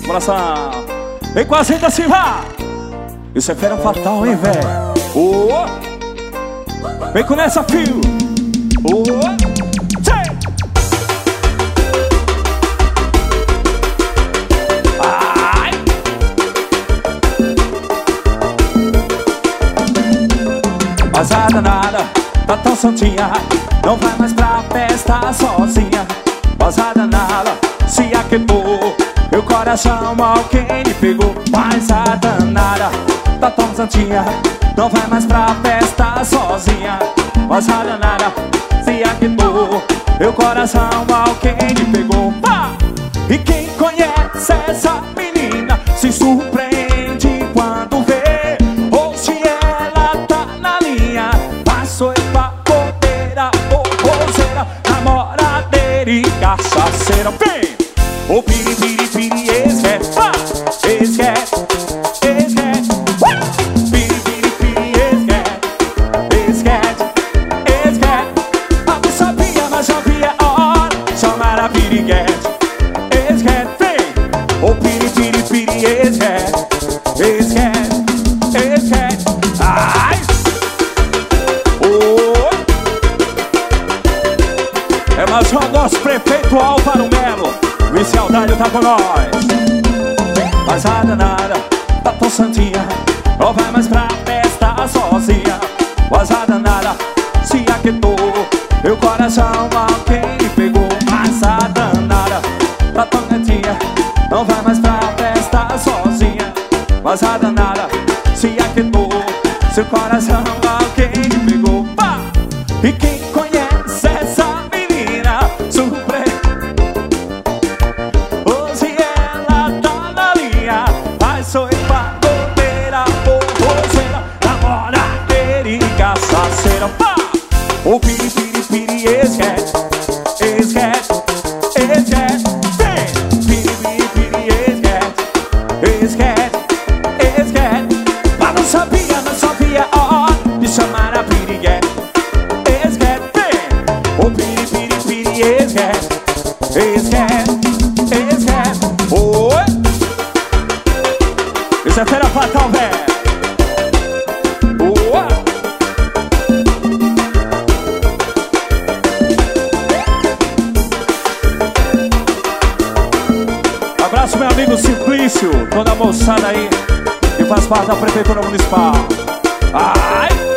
Coração. Vem com a gente assim, vá. Isso é fera fatal, hein, velho? Oh. Vem com essa, fio. Oh. Ai. Mas a danada tá tão santinha, não vai mais pra festa sozinha. Mas a danada se aquecou, meu coração alguém lhe pegou. Mas a danada tá tão santinha, não vai mais pra festa sozinha. Mas a danada se aquecou, meu coração alguém lhe pegou. Pá! E quem conhece essa menina se surpreende quando vê, ou se ela tá na linha. Passou pra podeira, forrozeira, namoradeira e cachaceira. Vem! O piri, piri, piri, esquece, pá! Esquece, esquece, piri, piri, piri, esquece, esquece. Ah, não sabia, mas já via a hora, chamar a piriguete. Esquece, vem! O piri, piri, piri, esquece, esquece, esquece. Ai! Oh! É mais um nosso prefeito Álvaro Melo. Vice-Aldalho tá com nós. Mas a danada tá tão santinha, não vai mais pra festa sozinha. Mas a danada se aquietou, meu coração alguém lhe pegou. Mas a danada tá tão quietinha, não vai mais pra festa sozinha. Mas a danada se aquietou, seu coração alguém lhe pegou. Pá! E quem conhece essa menina surpreende. Sou pra bobeira, forrozeira, namoradeira e cachaceira. Pá! O piri, piri, piri, esquece, esquece, esquece. Vem! Piri, piri, piri, esquece, esquece, esquece. Mas não sabia a hora de chamar a piriguete. Esquece, vem! O piri, piri, piri, esquece, esquece, esquece. Oi! Isso é fera fatal, velho. Abraço, meu amigo Simplício, toda a moçada aí que faz parte da Prefeitura Municipal. Ai!